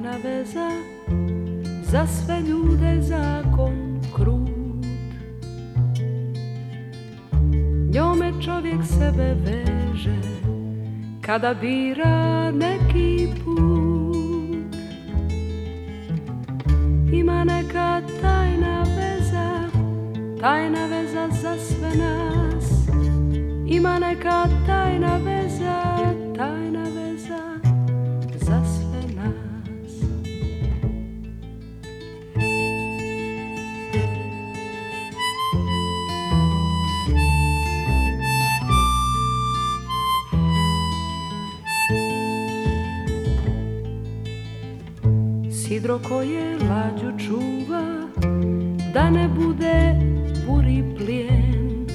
tajna veza, za sve ljude zakon krut. Njome čovjek sebe veže, kada bira neki put. Ima neka tajna veza za sve nas. Ima neka tajna veza za sve nas. Sidro koje lađu čuva, da ne bude buri plijen,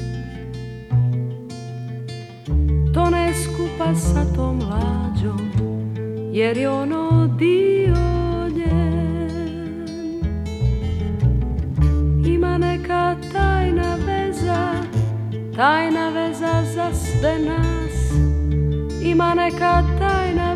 tone skupa sa tom lađom, jer je ono dio njen. Ima neka tajna veza za sve nas. Ima neka tajna